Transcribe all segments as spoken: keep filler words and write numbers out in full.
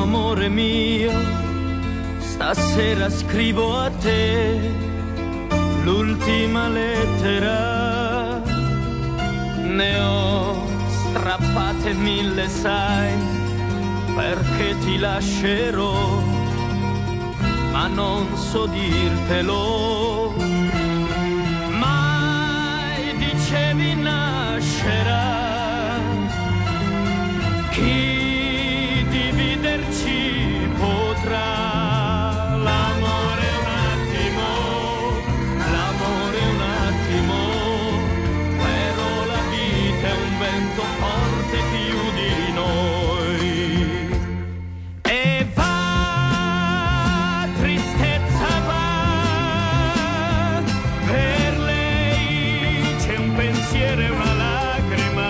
amore mio, stasera scrivo a te l'ultima lettera. Ne ho strappate mille, sai, perché ti lascerò, ma non so dirtelo. Mai dicevi nascerà chi dividerci potrà. L'amore è un attimo, l'amore è un attimo, però la vita è un vento forte più di noi. E va, tristezza va, per lei c'è un pensiero e una lacrima.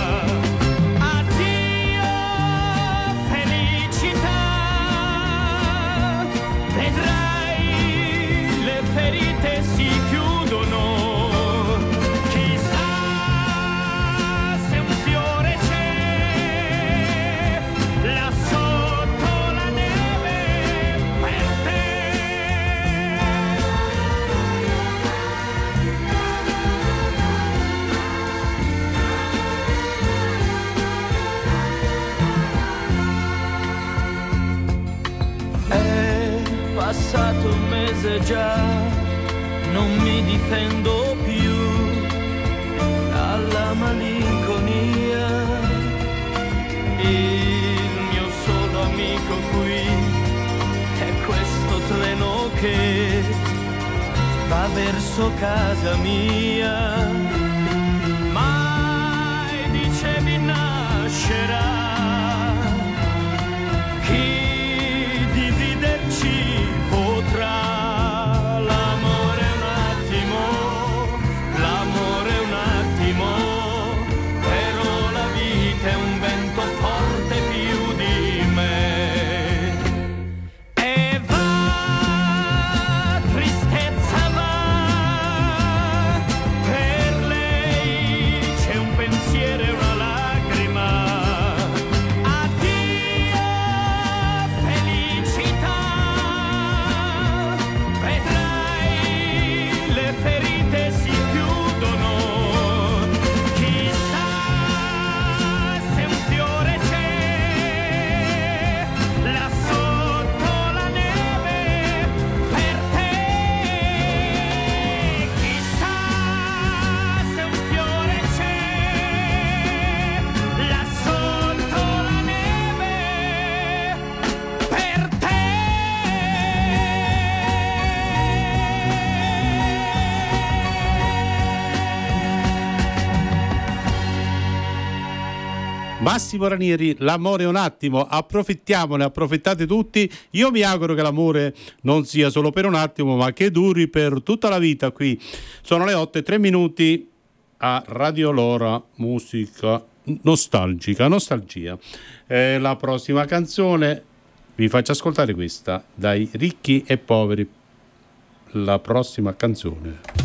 Addio felicità, vedrai le ferite si chiudono. Chissà se un fiore c'è là sotto la neve per te. È passato un mese già, non mi difendo più dalla malinconia. Il mio solo amico qui è questo treno che va verso casa mia. Mai dicevi nascerà chi dividerci potrà. L'amore è un attimo, l'amore è un attimo, però la vita è un vento forte più di me. E va, tristezza va, per lei c'è un pensiero e una lacrima. Addio felicità, vedrai le ferite si chiudono. Chissà se un fiore c'è là sotto la neve per te. Chissà se un fiore c'è là sotto la neve per te. Massimo Ranieri, l'amore è un attimo, approfittiamone, approfittate tutti. Io mi auguro che l'amore non sia solo per un attimo, ma che duri per tutta la vita. Qui sono le otto e tre minuti a Radio Lora, musica nostalgica, nostalgia. Eh, la prossima canzone vi faccio ascoltare questa, dai Ricchi e Poveri. La prossima canzone.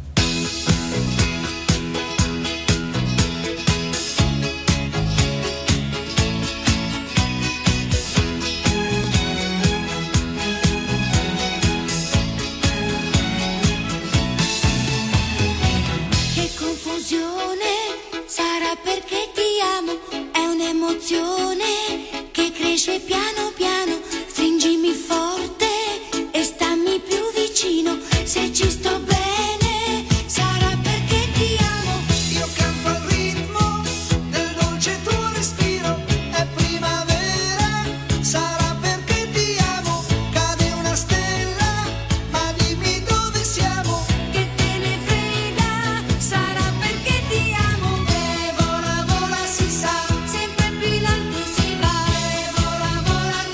Che confusione, sarà perché ti amo, è un'emozione che cresce piano piano, stringimi forte e stammi più vicino, se ci sto bene, sarà perché ti amo. Io canto al ritmo del dolce tuo respiro, è primavera, sarà perché ti amo. Cade una stella, ma dimmi dove siamo. Che te ne frega, sarà perché ti amo. E vola, vola, si sa, Sempre più in alto si va, e vola, vola,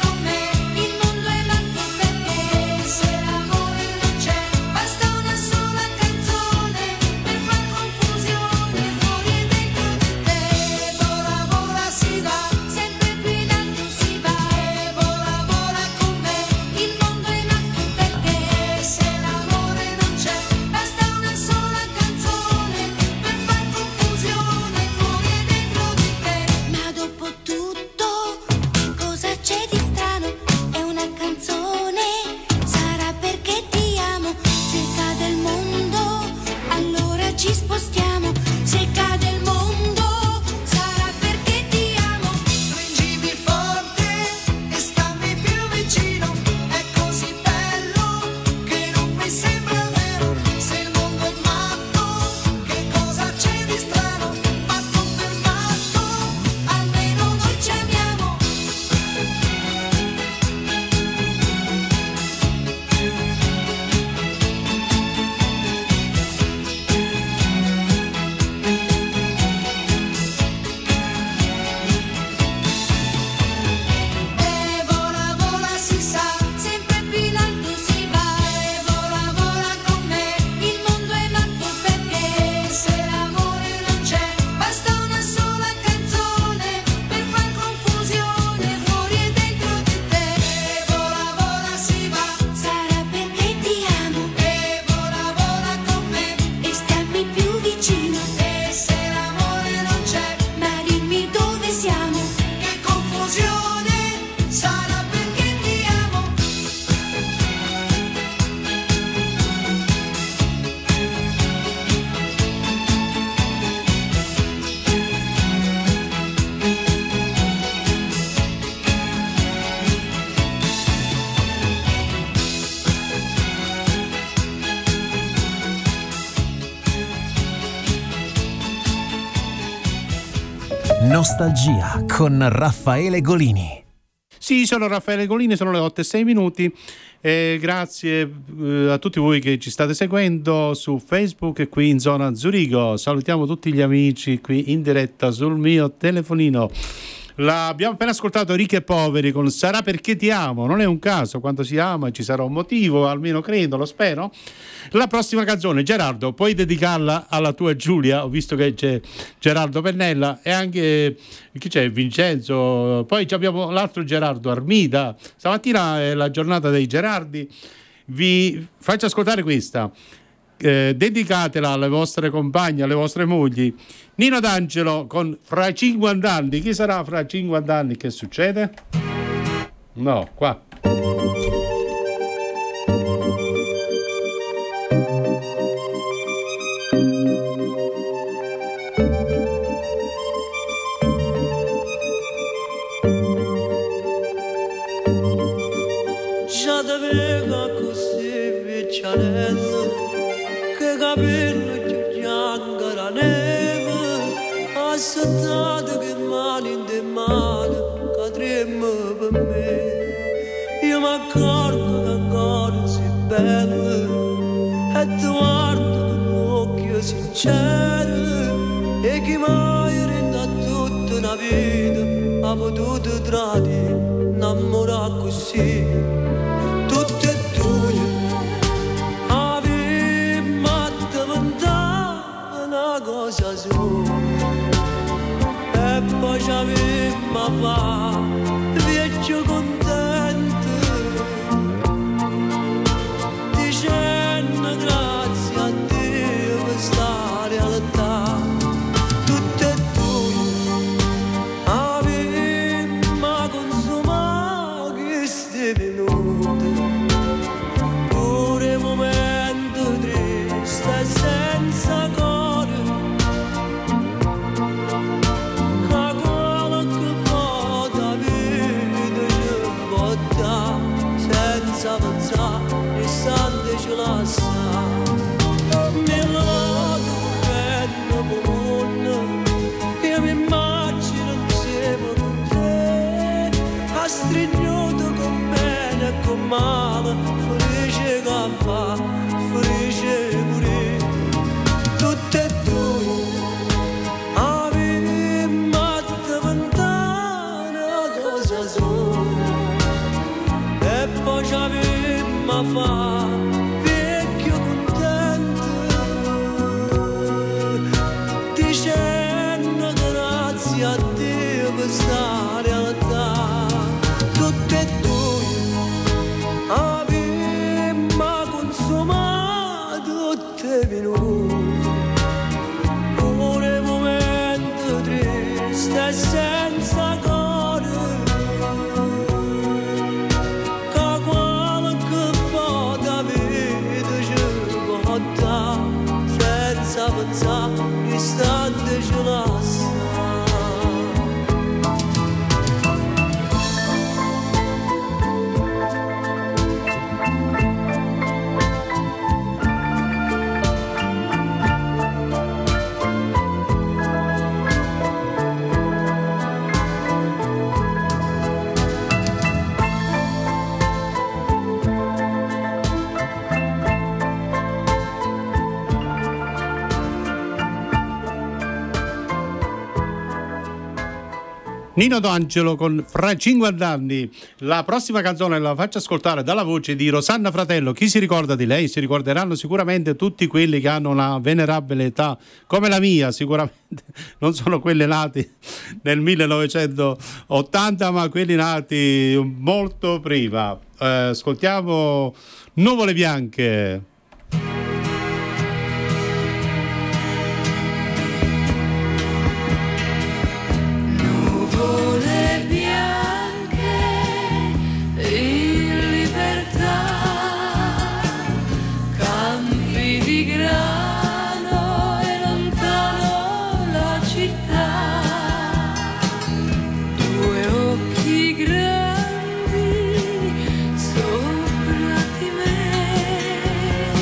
Nostalgia con Raffaele Golini. Sì, sono Raffaele Golini, sono le otto e sei minuti. Eh, grazie eh, a tutti voi che ci state seguendo su Facebook e qui in zona Zurigo. Salutiamo tutti gli amici qui in diretta sul mio telefonino. La, abbiamo appena ascoltato Ricchi e Poveri con Sarà perché ti amo. Non è un caso, quando si ama ci sarà un motivo, almeno credo, lo spero. La prossima canzone, Gerardo, puoi dedicarla alla tua Giulia? Ho visto che c'è Gerardo Pennella e anche chi c'è? Vincenzo. Poi abbiamo l'altro Gerardo Armida. Stamattina è la giornata dei Gerardi. Vi faccio ascoltare questa. Eh, dedicatela alle vostre compagne, alle vostre mogli. Nino D'Angelo con Fra cinquanta anni. Chi sarà fra cinquanta anni? Che succede? No, qua. Già da vega così vecchiarello, che capello che bianca la neve, aspettato che male in te male cadremo per me. Io mi accorgo che ancora sei bella e ti guardo con occhio sincero, e chi mai renda tutta una vita ha potuto tradire, innamorare così. Tutte e due una cosa sola e poi ci avemmo a fare vecchio contento, dicendo grazie a Dio per sta realtà. Tutte e due avemmo consumato questi minuti, pure momento triste senza cosa. Istante ce la sa nella notte prendo buona, io mi immagino insieme con te, a strinnuto con bene e con male, felice campa, felice pure. Tutte e due avevamo davanti una cosa sola e poi ci avevamo a fare vecchio contento, dicendo grazie a Dio per sta realtà. Tutte e due avevamo consumato tutte minuti, pure momento triste senza cuore. Senza pensare, istante ce la sa. Nino D'Angelo con Fra cinquanta anni. La prossima canzone la faccio ascoltare dalla voce di Rosanna Fratello. Chi si ricorda di lei? Si ricorderanno sicuramente tutti quelli che hanno una venerabile età come la mia, sicuramente non sono quelli nati nel millenovecentottanta, ma quelli nati molto prima. Eh, ascoltiamo Nuvole Bianche. Grandi sopra di me.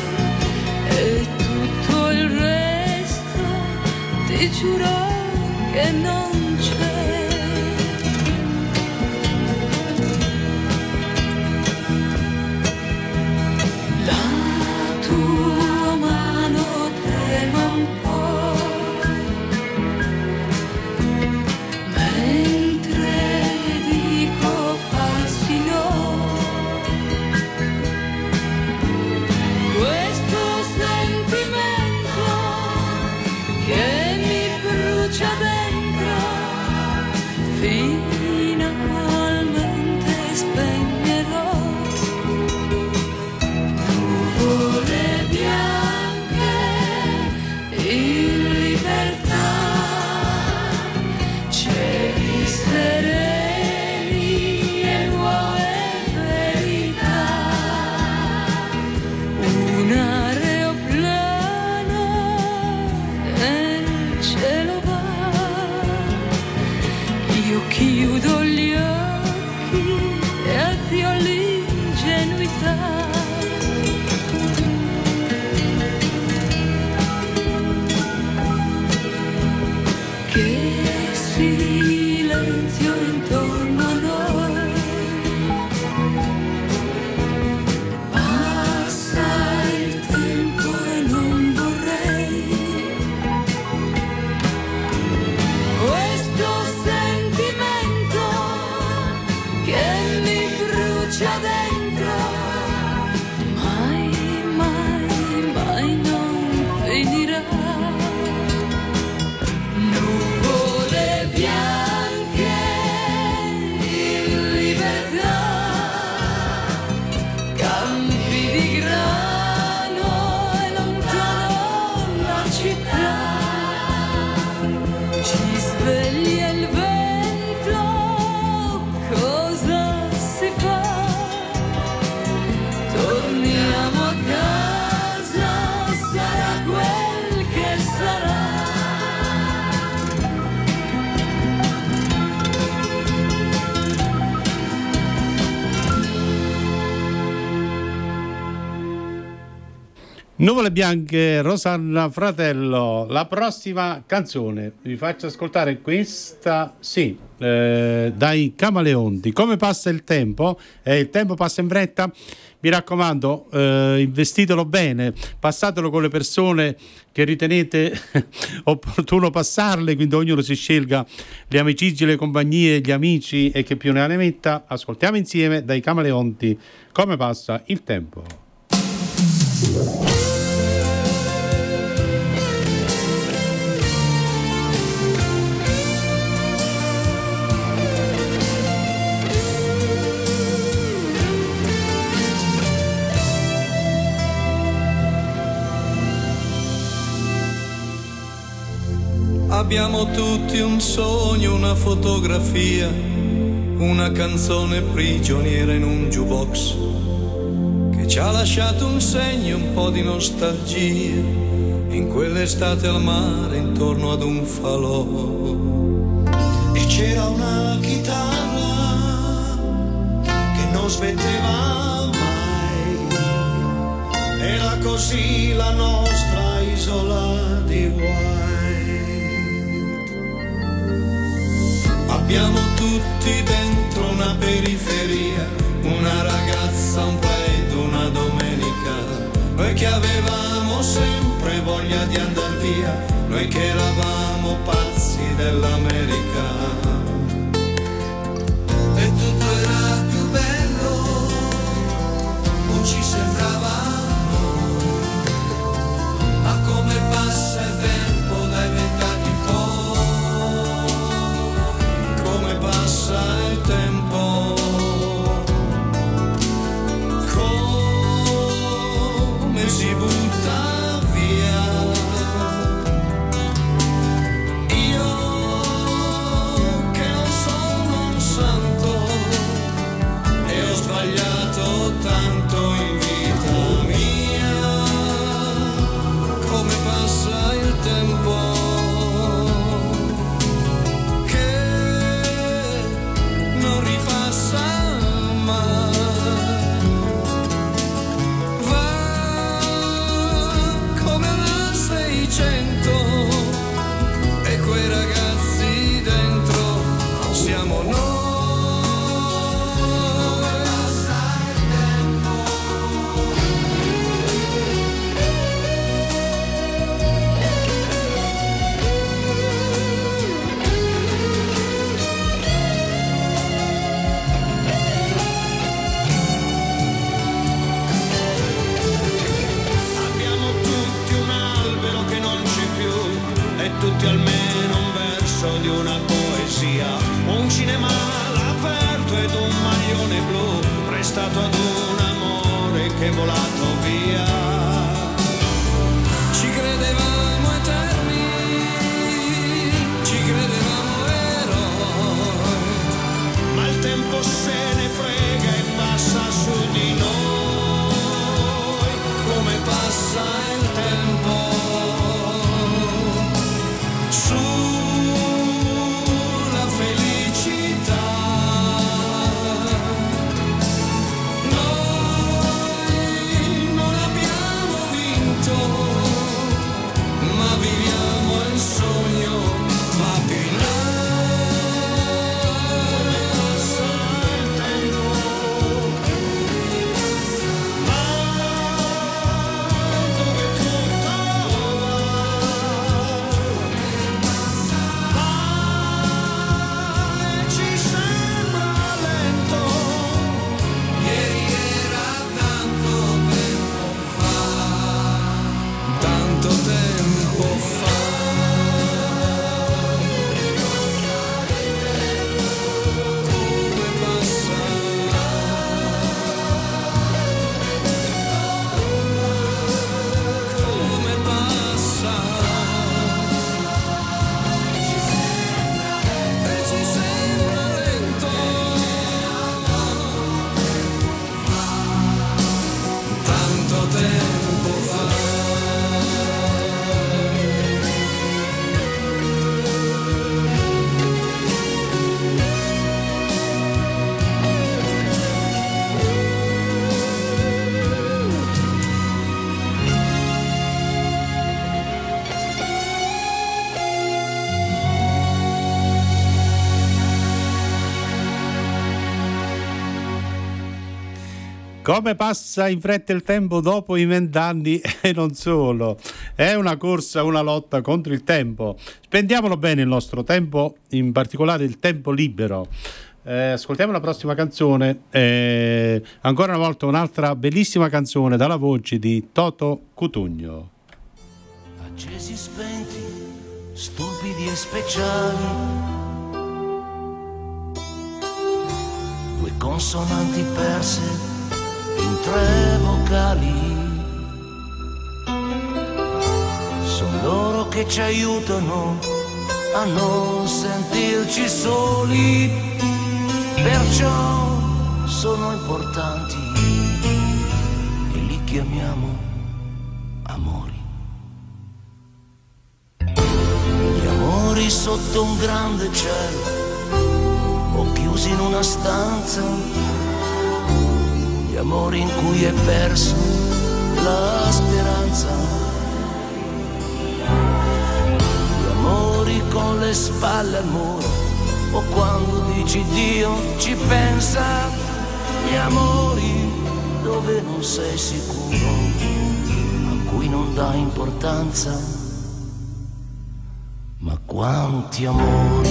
torniamo a casa, sarà quel che sarà. Nuvole bianche, Rosanna Fratello. La prossima canzone vi faccio ascoltare questa, sì, eh, dai Camaleonti. Come passa il tempo? Eh, il tempo passa in fretta. Mi raccomando, eh, investitelo bene, passatelo con le persone che ritenete opportuno passarle, quindi ognuno si scelga le amicizie, le compagnie, gli amici e che più ne ha ne metta. Ascoltiamo insieme dai Camaleonti Come passa il tempo. Abbiamo tutti un sogno, una fotografia, una canzone prigioniera in un jukebox che ci ha lasciato un segno, un po' di nostalgia in quell'estate al mare intorno ad un falò. E c'era una chitarra che non smetteva mai, era così la nostra isola di guai. Abbiamo tutti dentro una periferia, una ragazza, un plaid, una domenica. Noi che avevamo sempre voglia di andar via, noi che eravamo pazzi dell'America. E tutto era più bello, non ci sembrava noi. Ma come passa il tempo dai vent'anni in poi, come passa il tempo, come si butta via. Io che non sono un santo e ho sbagliato tanto in vita mia, come passa il tempo che non ripassa mai. Va come una seicento e quei ragazzi dentro siamo noi. Passa il tempo. Abbiamo tutti un albero che non c'è più e tutti almeno un verso di una poesia, un cinema all'aperto ed un maglione blu prestato ad un amore che è volato via. Ci credevamo eterni, ci credevamo eroi, ma il tempo se ne frega e passa su di noi, come passa il tempo sulla felicità. Noi non abbiamo tempo fa. Come passa in fretta il tempo dopo i vent'anni e non solo. È una corsa, una lotta contro il tempo. Spendiamolo bene il nostro tempo, in particolare il tempo libero. Eh, ascoltiamo la prossima canzone. Eh, ancora una volta un'altra bellissima canzone dalla voce di Toto Cutugno. Accesi spenti, stupidi e speciali, due consonanti perse in tre vocali, sono loro che ci aiutano a non sentirci soli, perciò sono importanti e li chiamiamo amori. Gli amori sotto un grande cielo o chiusi in una stanza, gli amori in cui è perso la speranza, gli amori con le spalle al muro o quando dici Dio ci pensa, gli amori dove non sei sicuro, a cui non dai importanza. Ma quanti amori,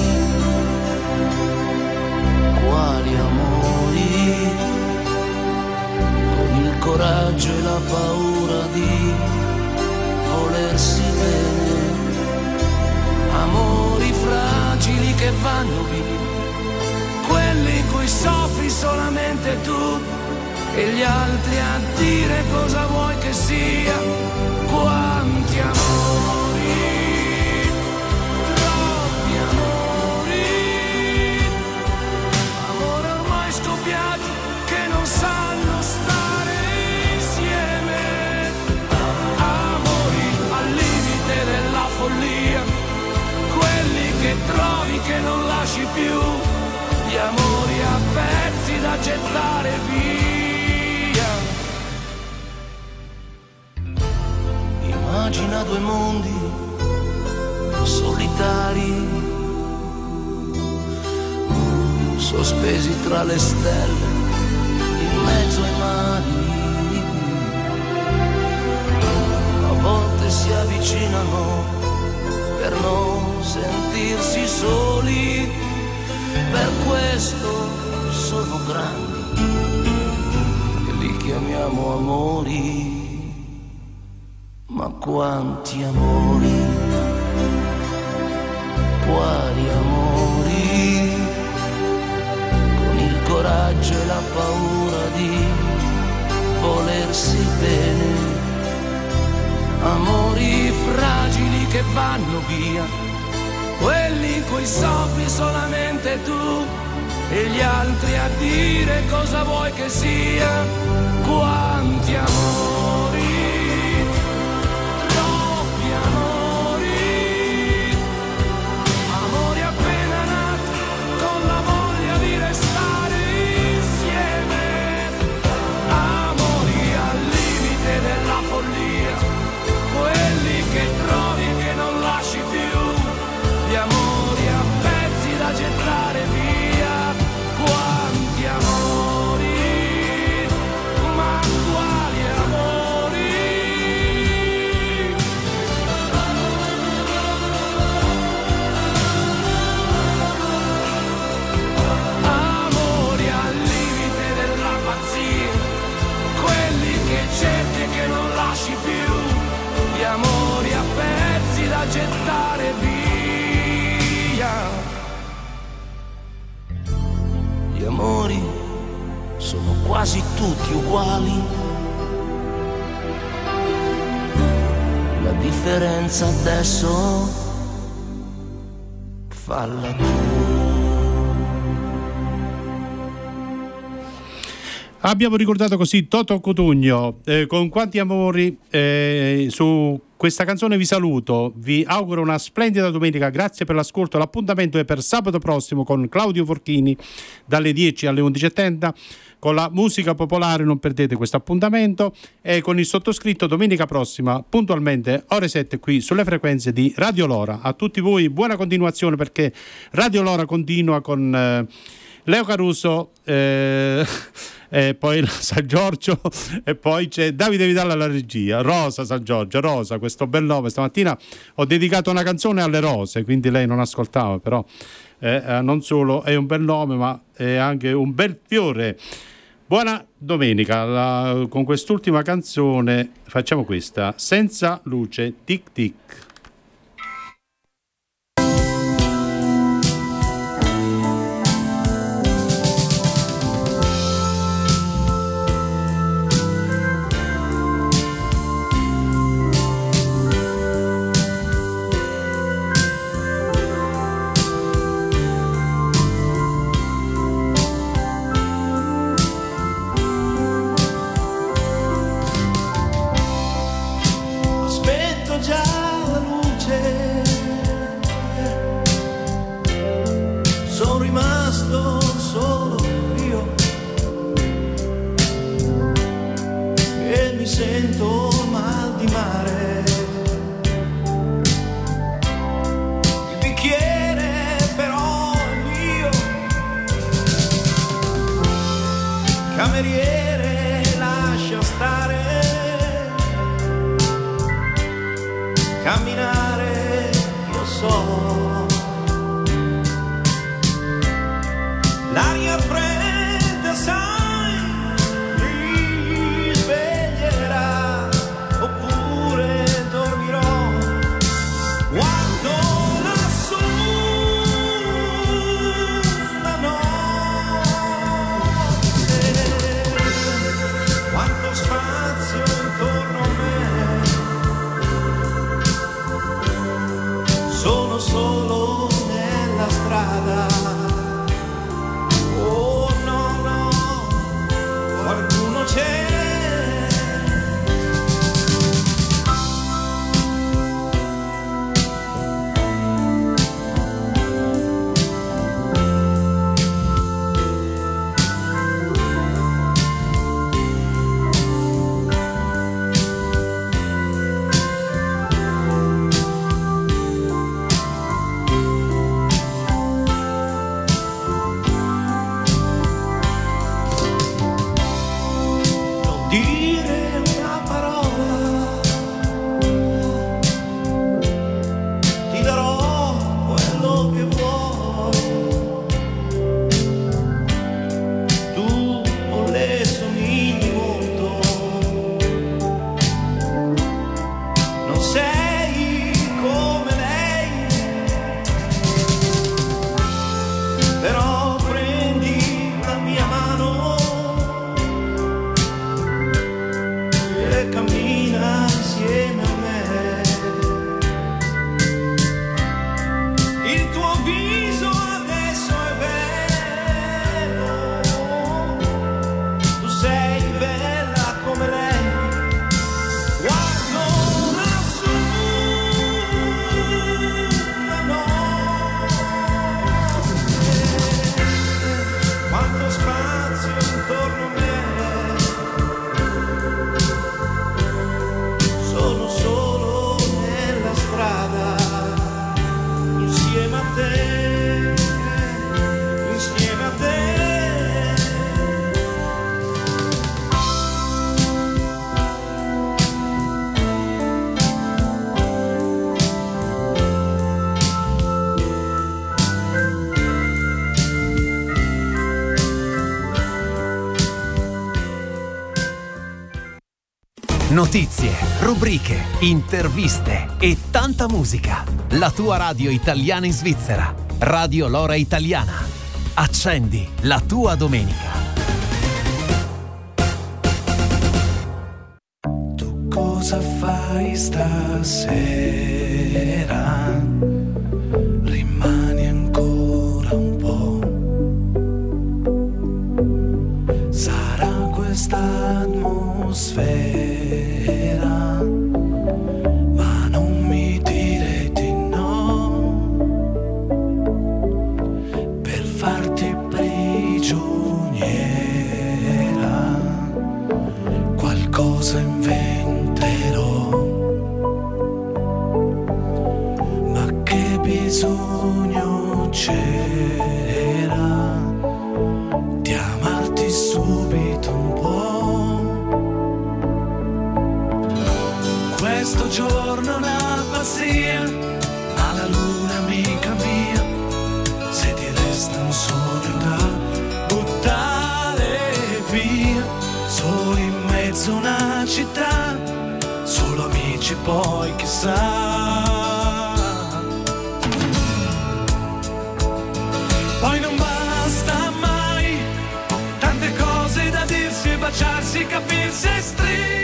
quali amori, il coraggio e la paura di volersi bene, amori fragili che vanno via, quelli in cui soffri solamente tu e gli altri a dire cosa vuoi che sia. Quanti amori, troppi amori, amore ormai scoppiati che non sanno stare insieme, amori al limite della follia, quelli che trovi che non lasci più, gli amori a pezzi da gettare via. Immagina due mondi solitari, sospesi tra le stelle in mezzo ai mari, a volte si avvicinano per non sentirsi soli, per questo sono grandi e li chiamiamo amori. Ma quanti amori, quali amori, con il coraggio e la paura di volersi bene, amori fragili che vanno via, quelli in cui soffri solamente tu e gli altri a dire cosa vuoi che sia. Quanti amori, troppi amori, amori appena nati con la voglia di restare insieme, amori al limite della follia, quelli che trovi e che non lasci più, gli amori a pezzi da gettare via. Quanti amori, ma quali amori, amori al limite della pazzia, quelli che cerchi e che non lasci più, gli amori a pezzi da gettare via. Gli amori sono quasi tutti uguali, la differenza adesso falla tu. Abbiamo ricordato così Toto Cutugno, eh, con quanti amori. eh, su questa canzone vi saluto, vi auguro una splendida domenica, grazie per l'ascolto. L'appuntamento è per sabato prossimo con Claudio Forchini dalle dieci alle undici e trenta con la musica popolare. Non perdete questo appuntamento, e con il sottoscritto domenica prossima puntualmente ore sette qui sulle frequenze di Radio Lora. A tutti voi buona continuazione, perché Radio Lora continua con eh, Leo Caruso, eh, e poi San Giorgio, e poi c'è Davide Vitale alla regia. Rosa San Giorgio, Rosa, questo bel nome. Stamattina ho dedicato una canzone alle rose, quindi lei non ascoltava, però eh, non solo è un bel nome, ma è anche un bel fiore. Buona domenica. La, con quest'ultima canzone facciamo questa, Senza luce, tic tic. Notizie, rubriche, interviste e tanta musica. La tua radio italiana in Svizzera. Radio Lora Italiana. Accendi la tua domenica. Tu cosa fai stasera? Rimani ancora un po'. Sarà sfera, ma non mi dire di no, per farti prigioniera, qualcosa inventerò, ma che bisogno c'era di amarti subito un po'. Questo giorno è una pazzia, ma la luna amica mia, se ti resta un sogno da buttare via, solo in mezzo a una città, solo amici poi chissà. Poi non basta mai, tante cose da dirsi e baciarsi, capirsi e stringere.